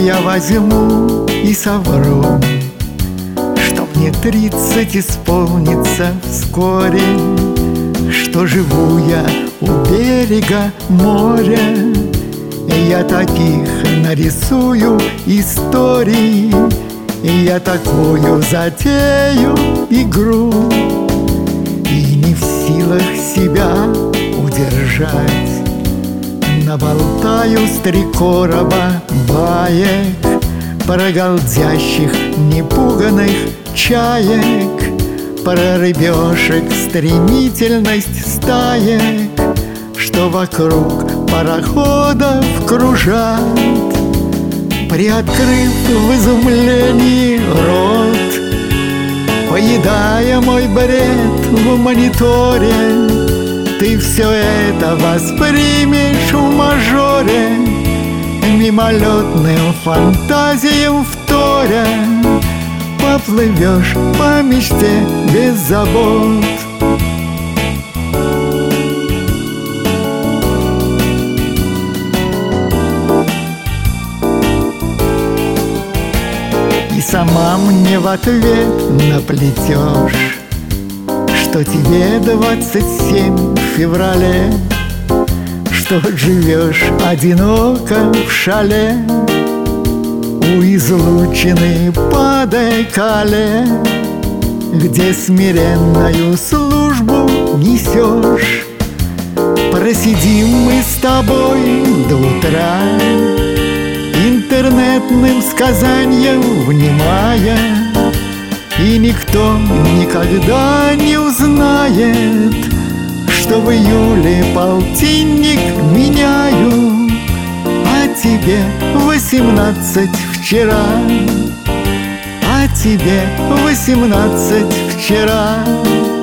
я возьму и совру, что мне 30 исполнится вскоре, что живу я у берега моря. Я таких нарисую историй, я такую затею игру, и не в силах себя удержать. Наболтаю с 3 короба баек про голдящих непуганых чаек, про рыбешек стремительность стаек, что вокруг пароходов кружат. Приоткрыв в изумлении рот, поедая мой бред в мониторе, ты все это воспримешь в мажоре, мимолетным фантазиям вторя, поплывешь по мечте без забот. И сама мне в ответ наплетешь, что тебе 27 в феврале, что живешь одиноко в шале у излучины Паде-Кале, где смиренную службу несешь. Просидим мы с тобой до утра, интернетным сказаниям внимая, и никто никогда не узнает, что в июле полтинник меняю, а тебе 18 вчера, а тебе 18 вчера.